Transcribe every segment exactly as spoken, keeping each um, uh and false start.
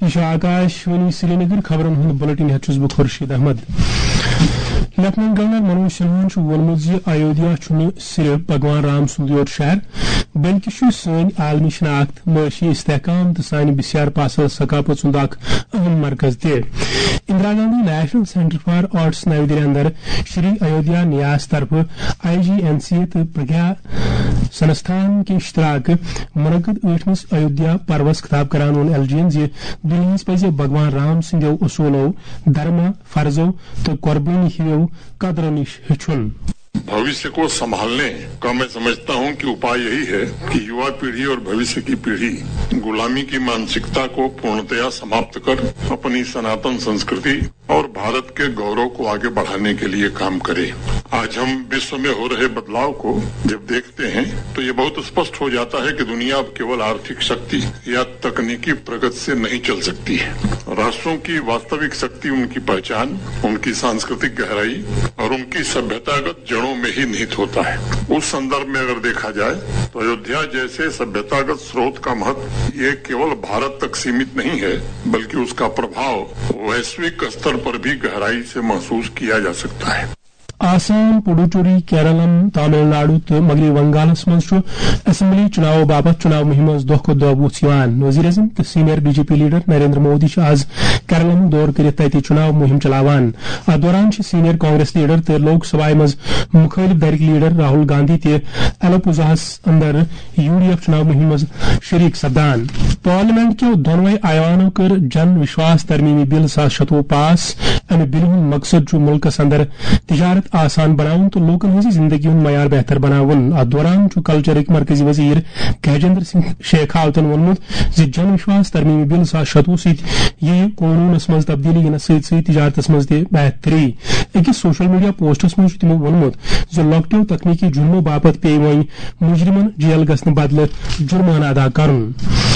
یہ آکاشوانی سری نگر خبرن ہند بلٹن ہیت چھس بہ خورشید احمد. لیفٹنٹ گورنر منوج سنہاہن وونمت زِ ایودھیا چھُنہٕ صرف بھگوان رام سُنٛد یوت شہر بلکہ چھُ سٲنۍ عالمی شناخت معاشی استحکام تہٕ سانہِ بسیار پاسل ثقافت سُنٛد اکھ اہم مرکز تہِ. Indira Gandhi national centre for arts Nai Delhi اندر شری ایودھیا نیاز طرف آئی جی این سی تہٕ پرگیا سنستھان کے اشتراک منعقد ٲٹھمس ایودھیا پروس خطاب کران ووٚن ایل جی ین زِ دُنیاہس پزِ بھگوان رام سٕنٛدیو اصوٗلو دھرما فرضو تہٕ قربٲنی ہِویو قدرو نش ہیٚچھُن. بھوشیہ کو سنبھالنے کا میں سمجھتا ہوں کہ اپائے یہی ہے کہ یوا پیڑھی اور بھوشیہ کی پیڑھی غلامی کی مانسکتا کو پورنتیا سماپت کر اپنی سناتن سنسکرتی اور بھارت کے گورو کو آگے بڑھانے کے لیے کام کرے. آج ہم وشو میں ہو رہے بدلاؤ کو جب دیکھتے ہیں تو یہ بہت اسپشٹ ہو جاتا ہے کہ دنیا اب کیول آرتھک شکتی یا تکنیکی پرگتی سے نہیں چل سکتی ہے. راشٹروں کی واستوک شکتی ان کی پہچان، ان کی سانسکرتک گہرائی اور ان کی سبھیتاگت جڑوں میں ہی نہت ہوتا ہے. اس سندرب میں اگر دیکھا جائے تو ایودھیا جیسے سبھیتاگت سروت کا مہتو یہ کیول بھارت تک سیمت نہیں ہے بلکہ اس کا پربھاؤ ویشوک استر پر بھی گہرائی سے محسوس کیا جا سکتا ہے. آسام، پڈوچیری، کیرلم، تامل ناڈو تو مغربی بنگالس مز اسمبلی چناو باپت چناو مہم دہ کھت دہ وُژھ. وزیر اعظم تو senior B J P leader Narendra Modi آز کیرلم دور کرت تتہ چناو مہم چلاوان. اتھ دوران سینئر کانگریس لیڈر تو لوک سبھا مز مخالف دھرک لیڈر راہل گاندھی تہ ایلپوزاہس اندر یو ڈی ایف چناو مہم مز شریک سپدان. پارلیمنٹ کیو دونوے ایوانو کر جن وشواس ترمیمی بل ساس شتوہ پاس. امہ بل ہند مقصد ملکس اندر تجارت آسان بناون تو لوکن ہز زندگی ہند معیار بہتر بناون. ات دوران کلچرک مرکزی وزیر گجیندر سنگھ شیخاوتن وونمت زِ جن وشواس ترمیمی بل ساس شتوہ ست یہ قونونس مز تبدیلی ینس ست ست تجارتس مز تہ بہتری. اکس سوشل میڈیا پوسٹس مز تمو وونمت زِ لۄکٹیو تکنیکی جرمو باپت پے وۄنۍ مجرمن جیل گژھنہٕ بدلہٕ جرمانہٕ ادا کرُن.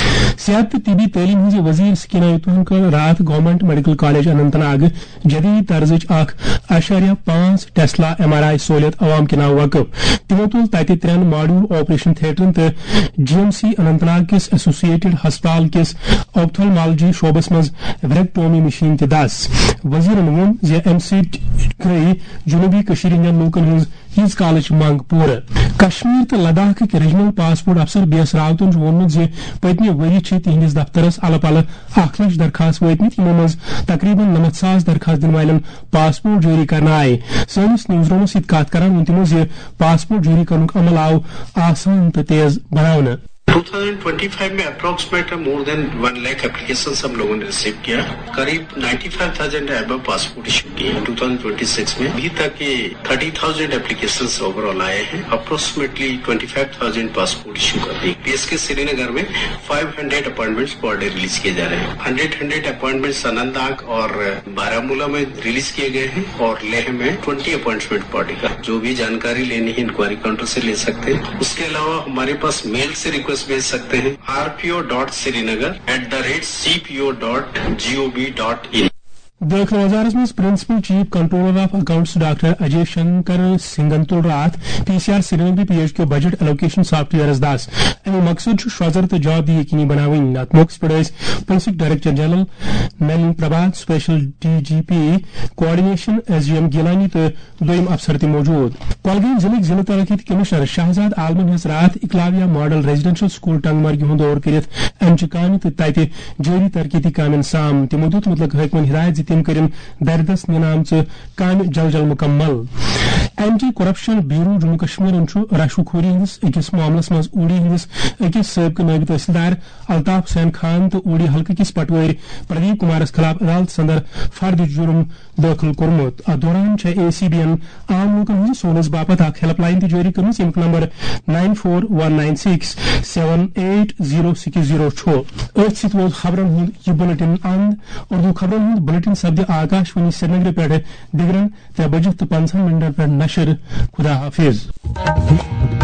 صحت تو طبی تعلیم ہز وزیر سکینہ یتوہن کر رات government medical college Anantnag جدید طرزچ اخ اشاریہ پانچ ٹیسلا ایم آر آئی سہولیت عوام کے نام وقف. تمو تل تتہ ترین ماڈیول آپریشن تھیٹرن تو G M C Anant Nag کس ایسوسیٹڈ ہسپتال کس آپتھالمالجی شعبس مز وریکٹومی مشین تہ دس. وزیرن وون زِ امہ سۭتۍ گٔیہِ جنوبی کشیر ہندین لوکن ہنز ییژ کالچ منگ پورٕ. کشمیر تو لداخ ریجنل پاسپورٹ افسر بی ایس راوتن وونمت زِ پتمہ ؤری چھ تہندس دفترس الہ پلہ اکھ لچھ درخواست وٲتمٕتۍ یمو منٛز تقریباً نمتھ ساس درخواست دن والٮ۪ن پاسپورٹ جٲری کرنہٕ آیہِ. سٲنِس نِوٕز رومس سۭتۍ کتھ کران ووٚن تِمو زِ پاسپورٹ جٲری کرنُک عمل آو آسان تہٕ تیز بناونہٕ. twenty twenty-five میں approximate more than one lakh applications ہم لوگوں نے ریسیو کیا. قریب ninety five thousand above passport issue کیے ہیں twenty twenty-six میں. ابھی تک یہ thirty thousand applications overall آئے ہیں. Approximately twenty five thousand passport issue کر دی. P S K Srinagar میں five hundred appointments per day release کیے جا رہے ہیں. Hundred hundred appointments Anantnag اور بارامولہ میں ریلیز کیے گئے ہیں اور لیہ میں ٹوئنٹی اپوائنٹمنٹ پر ڈے کا. جو بھی جانکاری لینی ہے انکوائری کاؤنٹر سے لے سکتے ہیں. اس کے علاوہ ہمارے پاس میل سے ریکویسٹ بھیج سکتے ہیں R P O dot Srinagar at the rate C P O dot G O V dot in. داخلہ وزارت مز principal chief controller of accounts doctor Ajay Shankar سنگھن تل رات P C R Srinagar P H کے بجٹ ایلوکیشن سافٹ ویئرس دس. امی مقصد شروزر تو جاب یقینی بناون. ات موقع پہ پولیسک ڈائریکٹر جنرل میلن Prabhat, special D G P coordination S J M Gilani تو دویم افسر تہ موجود. کولگام ضلع ضلع ترقی کمشنر شہزاد عالمن ہز رات Eklavya model residential school Tangmarg ہند دور کرت امچہ کامہ تو تتہ جاری ترقیتی کامن سام. تمو دت مطلق حکمن ہدایت تم کرن دردس نمژ کام جل جل مکمل. Anti corruption bureau Jammu Kashmir رشوہ خوری ہندس اکس معاملس مز اوڑی ہندس اکس سابقہ نائب تحصیلدار الطاف حسین خان تو اوڑی حلقہ کس پٹواری پردیپ کمارس خلاف عدالت اندر فرد جرم داخل کورمت. ات دوران اے سی بی این عام لوکن ہند سونس باپت اخ ہیلپ لائن تہ جاری کرمژ یمیک number nine four one nine six seven eight zero six zero چھ. ات ست ووت خبرن ہند یہ بلٹن اند. اردو خبرن ہند بلٹن سپدِ آکاشوانی سری نگر پہ دگرن ترے بجے تو پنچہ منٹن پہ نشر. خدا حافظ.